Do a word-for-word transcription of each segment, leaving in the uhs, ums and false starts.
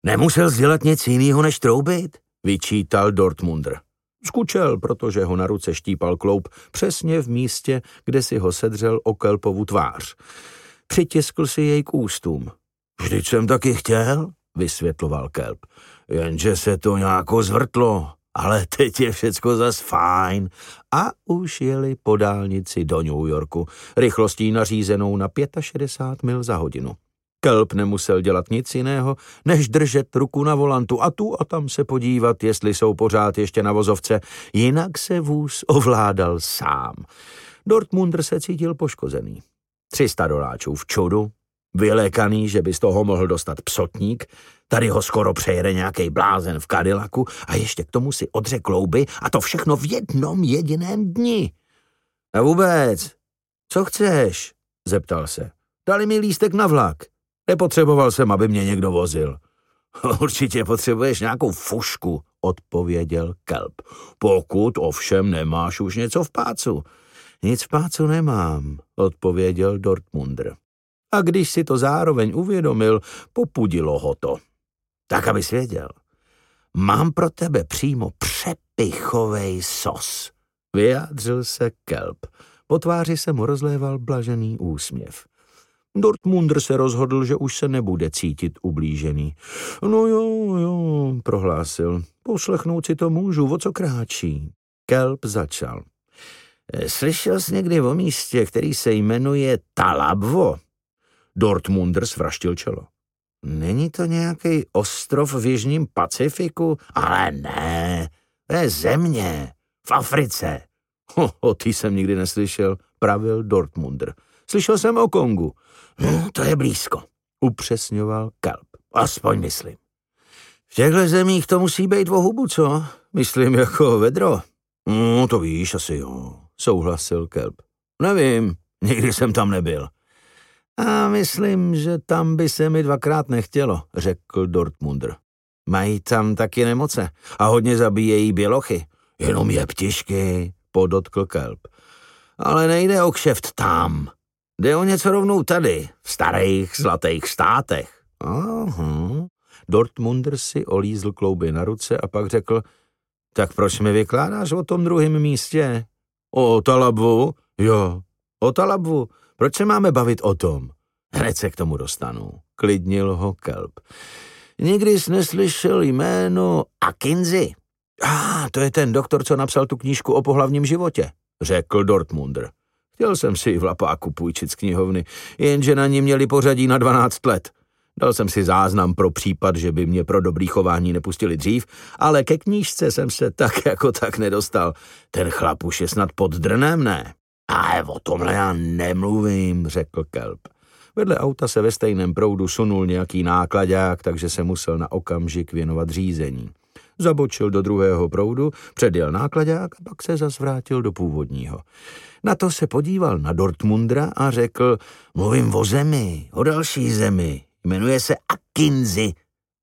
Nemusel dělat nic jiného než troubit, vyčítal Dortmunder. Skučel, protože ho na ruce štípal kloup přesně v místě, kde si ho sedřel o Kelpovu tvář. Přitiskl si jej k ústům. Vždyť jsem taky chtěl, vysvětloval Kelp. Jenže se to nějako zvrtlo, ale teď je všecko zas fajn. A už jeli po dálnici do New Yorku, rychlostí nařízenou na šedesát pět mil za hodinu. Kelp nemusel dělat nic jiného, než držet ruku na volantu a tu a tam se podívat, jestli jsou pořád ještě na vozovce, jinak se vůz ovládal sám. Dortmunder se cítil poškozený. tři sta doláčů v čudu, vylékaný, že by z toho mohl dostat psotník, tady ho skoro přejede nějaký blázen v Cadillacu a ještě k tomu si odře klouby a to všechno v jednom jediném dni. A vůbec, co chceš? Zeptal se. Dali mi lístek na vlak. Nepotřeboval jsem, aby mě někdo vozil. Určitě potřebuješ nějakou fušku, odpověděl Kelp. Pokud ovšem nemáš už něco v pácu. Nic v pácu nemám, odpověděl Dortmunder. A když si to zároveň uvědomil, popudilo ho to. Tak, abys věděl. Mám pro tebe přímo přepichovej sos, vyjádřil se Kelp. Po tváři se mu rozléval blažený úsměv. Dortmunder se rozhodl, že už se nebude cítit ublížený. No jo, jo, prohlásil. Poslechnout si to můžu, o co kráčí. Kelp začal. Slyšel jsi někdy o místě, který se jmenuje Talabwo? Dortmunder svraštil čelo. Není to nějaký ostrov v jižním Pacifiku? Ale ne, to je země, v Africe. Ho, o ty jsem nikdy neslyšel, pravil Dortmunder. Slyšel jsem o Kongu. No, to je blízko, upřesňoval Kelp. Aspoň myslím. V těchto zemích to musí být o hubu, co? Myslím jako vedro. No, to víš, asi jo, souhlasil Kelp. Nevím, nikdy jsem tam nebyl. A myslím, že tam by se mi dvakrát nechtělo, řekl Dortmunder. Mají tam taky nemoce a hodně zabíjejí bělochy. Jenom je ptišky, podotkl Kelp. Ale nejde o kšeft tam. Jde o něco rovnou tady, v starých zlatých státech. Aha. Dortmunder si olízl klouby na ruce a pak řekl, tak proč mi vykládáš o tom druhém místě? O Talabwu? Jo, o Talabwu. Proč se máme bavit o tom? Hned se k tomu dostanu, klidnil ho Kelp. Nikdy jsi neslyšel jméno Akinzi? A, ah, to je ten doktor, co napsal tu knížku o pohlavním životě, řekl Dortmunder. Chtěl jsem si v lapáku půjčit z knihovny, jenže na ní měli pořadí na dvanáct let. Dal jsem si záznam pro případ, že by mě pro dobrý chování nepustili dřív, ale ke knížce jsem se tak jako tak nedostal. Ten chlap už je snad pod drnem, ne? Ale o tomhle já nemluvím, řekl Kelp. Vedle auta se ve stejném proudu sunul nějaký náklaďák, takže se musel na okamžik věnovat řízení. Zabočil do druhého proudu, předjel náklaďák a pak se zas vrátil do původního. Na to se podíval na Dortmundera a řekl, mluvím o zemi, o další zemi, jmenuje se Akinzi.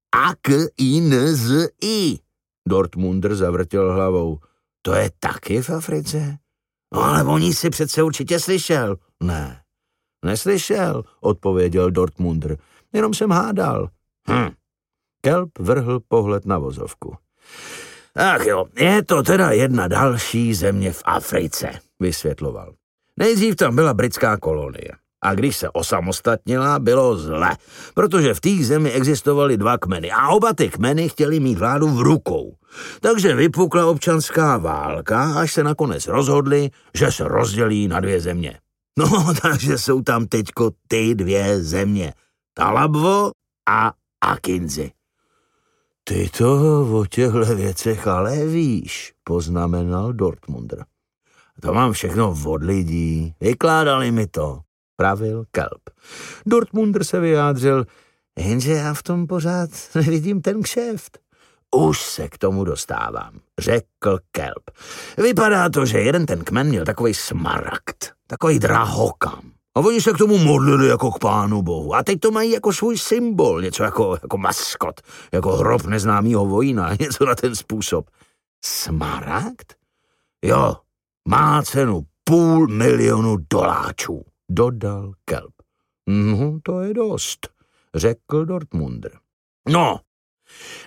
A-K-I-N-Z-I. Dortmunder zavrtěl hlavou. To je taky v Africe? No ale o ní si přece určitě slyšel. Ne, neslyšel, odpověděl Dortmunder. Jenom jsem hádal. Hm. Kelp vrhl pohled na vozovku. Ach jo, je to teda jedna další země v Africe, vysvětloval. Nejdřív tam byla britská kolonie. A když se osamostatnila, bylo zle, protože v té zemi existovaly dva kmeny a oba ty kmeny chtěli mít vládu v rukou. Takže vypukla občanská válka, až se nakonec rozhodli, že se rozdělí na dvě země. No, takže jsou tam teďko ty dvě země. Talabwo a Akinzi. Ty to o těchto věcech ale víš, poznamenal Dortmunder. To mám všechno od lidí, vykládali mi to, pravil Kelp. Dortmunder se vyjádřil, jenže já v tom pořád nevidím ten kšeft. Už se k tomu dostávám, řekl Kelp. Vypadá to, že jeden ten kmen měl takovej smaragd, takovej drahokam. A oni se k tomu modlili jako k Pánu Bohu. A teď to mají jako svůj symbol, něco jako, jako maskot, jako hrob neznámýho vojína, něco na ten způsob. Smaragd? Jo, má cenu půl milionu doláčů, dodal Kelp. No, to je dost, řekl Dortmunder. No,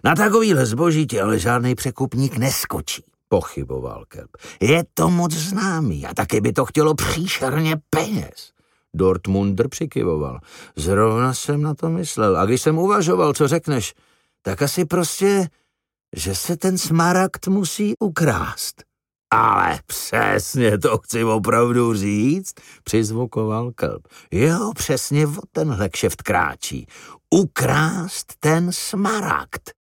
Na takovýhle zboží ti ale žádný překupník neskočí, pochyboval Kelp. Je to moc známý a taky by to chtělo příšerně peněz. Dortmunder přikyvoval. Zrovna jsem na to myslel. A když jsem uvažoval, co řekneš, tak asi prostě, že se ten smaragd musí ukrást. Ale přesně to chci opravdu říct, přizvukoval Kelp. Jo, přesně o tenhle kšeft kráčí. Ukrást ten smaragd.